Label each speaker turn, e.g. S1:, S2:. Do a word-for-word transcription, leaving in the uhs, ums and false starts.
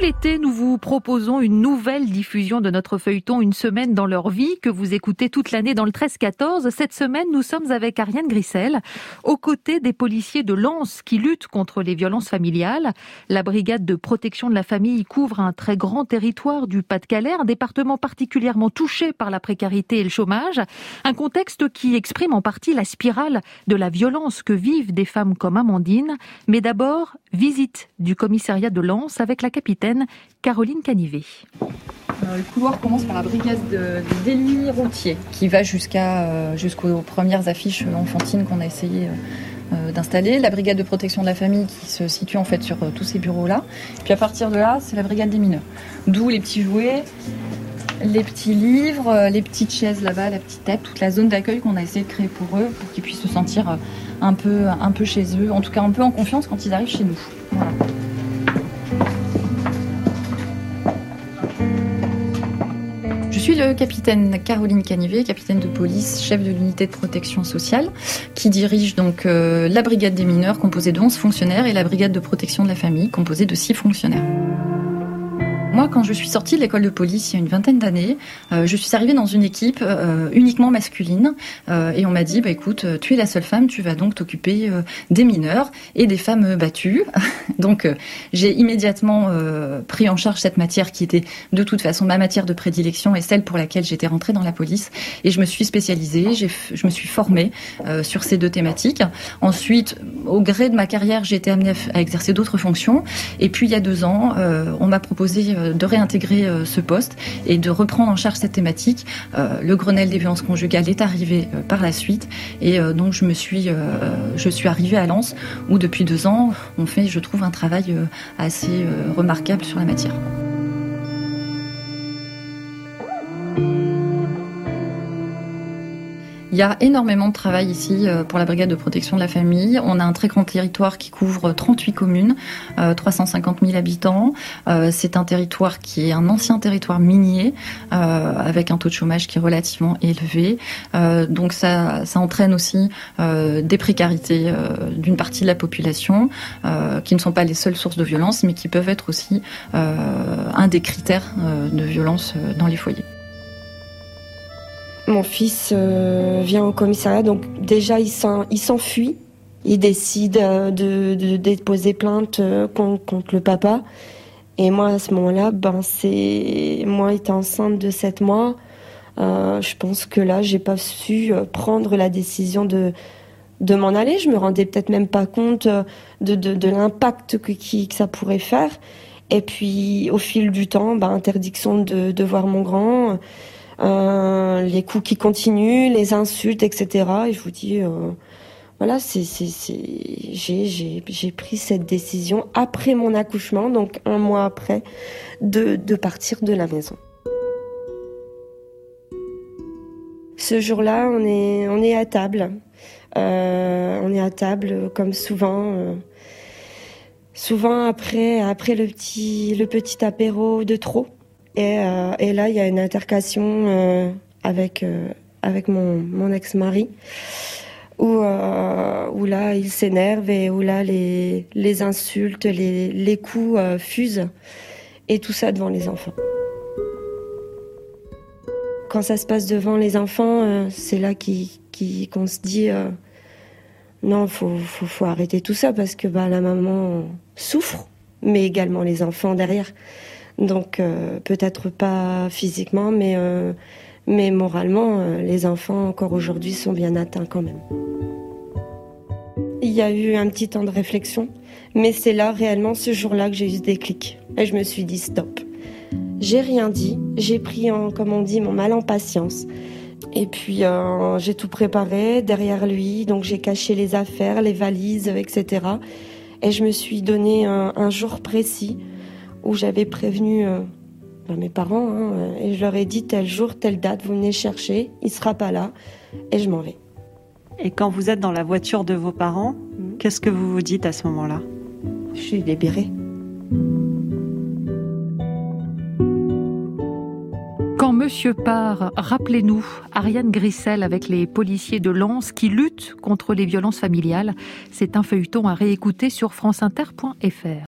S1: l'été, nous vous proposons une nouvelle diffusion de notre feuilleton Une semaine dans leur vie que vous écoutez toute l'année dans le treize quatorze. Cette semaine, nous sommes avec Ariane Grissel, aux côtés des policiers de Lens qui luttent contre les violences familiales. La brigade de protection de la famille couvre un très grand territoire du Pas-de-Calais, un département particulièrement touché par la précarité et le chômage. Un contexte qui exprime en partie la spirale de la violence que vivent des femmes comme Amandine. Mais d'abord, visite du commissariat de Lens avec la capitaine Caroline Canivet.
S2: Euh, le couloir commence par la brigade de, de délit routier qui va jusqu'à, euh, jusqu'aux premières affiches enfantines qu'on a essayé euh, d'installer. La brigade de protection de la famille qui se situe en fait sur euh, tous ces bureaux-là. Puis à partir de là, c'est la brigade des mineurs. D'où les petits jouets, les petits livres, les petites chaises là-bas, la petite table, toute la zone d'accueil qu'on a essayé de créer pour eux, pour qu'ils puissent se sentir un peu, un peu chez eux, en tout cas un peu en confiance quand ils arrivent chez nous. Voilà. Je suis le capitaine Caroline Canivet, capitaine de police, chef de l'unité de protection sociale, qui dirige donc euh, la brigade des mineurs composée de onze fonctionnaires et la brigade de protection de la famille composée de six fonctionnaires. Moi, quand je suis sortie de l'école de police il y a une vingtaine d'années, euh, je suis arrivée dans une équipe euh, uniquement masculine euh, et on m'a dit, bah écoute, tu es la seule femme, tu vas donc t'occuper euh, des mineurs et des femmes battues. Donc euh, j'ai immédiatement euh, pris en charge cette matière qui était de toute façon ma matière de prédilection et celle pour laquelle j'étais rentrée dans la police. Et je me suis spécialisée, j'ai, je me suis formée euh, sur ces deux thématiques. Ensuite, au gré de ma carrière, j'ai été amenée à exercer d'autres fonctions. Et puis il y a deux ans, euh, on m'a proposé de réintégrer euh, ce poste et de reprendre en charge cette thématique. Euh, le Grenelle des violences conjugales est arrivé euh, par la suite et euh, donc je me suis, euh, je suis arrivée à Lens où depuis deux ans on fait, je trouve, un travail euh, assez euh, remarquable sur la matière. Il y a énormément de travail ici pour la brigade de protection de la famille. On a un très grand territoire qui couvre trente-huit communes, euh, trois cent cinquante mille habitants. Euh, c'est un territoire qui est un ancien territoire minier, euh, avec un taux de chômage qui est relativement élevé. Euh, donc ça, ça entraîne aussi euh, des précarités euh, d'une partie de la population, euh, qui ne sont pas les seules sources de violence, mais qui peuvent être aussi euh, un des critères euh, de violence dans les foyers.
S3: Mon fils euh, vient au commissariat, donc déjà il, s'en, il s'enfuit. Il décide euh, de, de déposer plainte euh, contre, contre le papa. Et moi, à ce moment-là, ben, c'est... moi, étant enceinte de sept mois, euh, je pense que là, j'ai pas su euh, prendre la décision de, de m'en aller. Je me rendais peut-être même pas compte euh, de, de, de l'impact que, qui, que ça pourrait faire. Et puis, au fil du temps, ben, interdiction de, de voir mon grand... Euh, les coups qui continuent, les insultes, et cetera. Et je vous dis, euh, voilà, c'est, c'est, c'est, j'ai, j'ai, j'ai pris cette décision après mon accouchement, donc un mois après, de, de partir de la maison. Ce jour-là, on est, on est à table. Euh, on est à table, comme souvent. Euh, souvent après, après le petit, le petit apéro de trop. Et, euh, et là, il y a une altercation euh, avec, euh, avec mon, mon ex-mari où, euh, où là, il s'énerve et où là, les, les insultes, les, les coups euh, fusent. Et tout ça devant les enfants. Quand ça se passe devant les enfants, euh, c'est là qui, qui, qu'on se dit euh, non, il faut, faut, faut arrêter tout ça parce que bah, la maman souffre, mais également les enfants derrière. Donc euh, peut-être pas physiquement, mais, euh, mais moralement, euh, les enfants encore aujourd'hui sont bien atteints quand même. Il y a eu un petit temps de réflexion, mais c'est là réellement ce jour-là que j'ai eu ce déclic. Et je me suis dit stop. J'ai rien dit, j'ai pris, en, comme on dit, mon mal en patience. Et puis euh, j'ai tout préparé derrière lui, donc j'ai caché les affaires, les valises, et cetera. Et je me suis donné un, un jour précis où j'avais prévenu euh, ben mes parents, hein, et je leur ai dit tel jour, telle date, vous venez chercher, il sera pas là, et je m'en vais.
S4: Et quand vous êtes dans la voiture de vos parents, mmh. qu'est-ce que vous vous dites à ce moment-là ?
S3: Je suis libérée.
S1: Quand monsieur part, rappelez-nous, Ariane Grissel avec les policiers de Lens qui luttent contre les violences familiales. C'est un feuilleton à réécouter sur franceinter point f r.